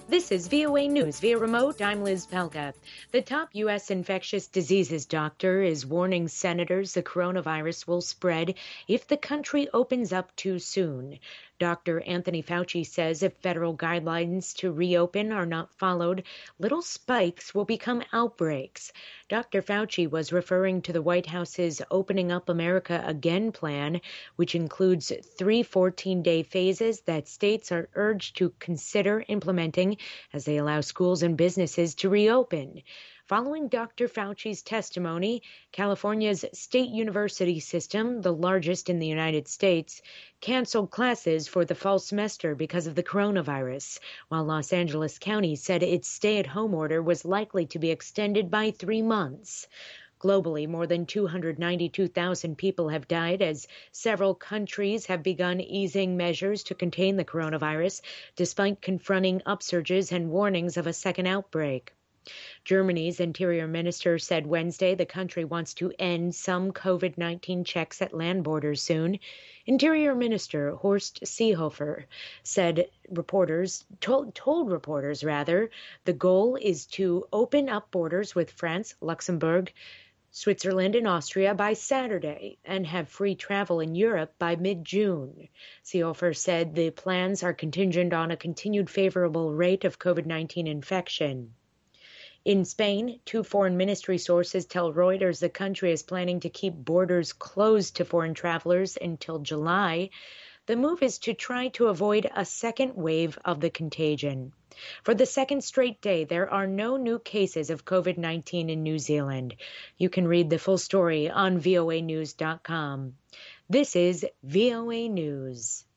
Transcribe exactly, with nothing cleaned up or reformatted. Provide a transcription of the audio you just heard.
This is V O A News via remote. I'm Liz Pelka. The top U S infectious diseases doctor is warning senators the coronavirus will spread if the country opens up too soon. Doctor Anthony Fauci says if federal guidelines to reopen are not followed, little spikes will become outbreaks. Doctor Fauci was referring to the White House's Opening Up America Again plan, which includes three fourteen-day phases that states are urged to consider implementing as they allow schools and businesses to reopen. Following Doctor Fauci's testimony, California's state university system, the largest in the United States, canceled classes for the fall semester because of the coronavirus, while Los Angeles County said its stay-at-home order was likely to be extended by three months. Globally, more than two hundred ninety-two thousand people have died as several countries have begun easing measures to contain the coronavirus, despite confronting upsurges and warnings of a second outbreak. Germany's interior minister said Wednesday the country wants to end some COVID nineteen checks at land borders soon. Interior Minister Horst Seehofer said reporters told, told reporters rather the goal is to open up borders with France, Luxembourg, Switzerland and Austria by Saturday and have free travel in Europe by mid-June. Seehofer said the plans are contingent on a continued favorable rate of COVID nineteen infection. In Spain, two foreign ministry sources tell Reuters the country is planning to keep borders closed to foreign travelers until July. The move is to try to avoid a second wave of the contagion. For the second straight day, there are no new cases of COVID nineteen in New Zealand. You can read the full story on V O A news dot com. This is V O A News.